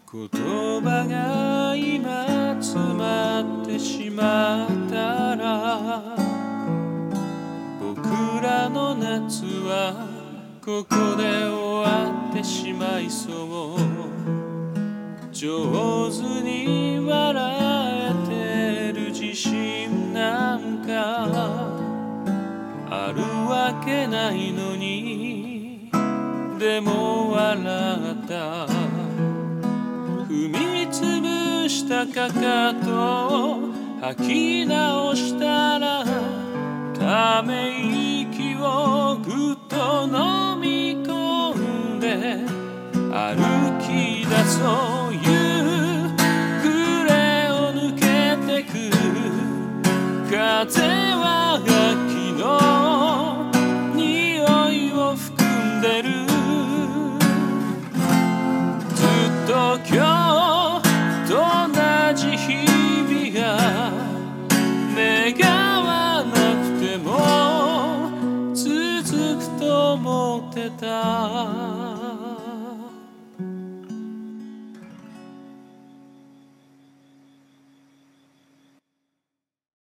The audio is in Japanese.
言葉が今詰まってしまったら僕らの夏はここで終わってしまいそう上手に笑えてる自信なんかあるわけないのにでも笑った踏みつぶしたかかとを吐き直したらため息をぐっと飲み込んで歩き出そう夕暮れを抜けてく風は秋の匂いを含んでるずっと今日と同じ日々が願わなくても続くと思ってた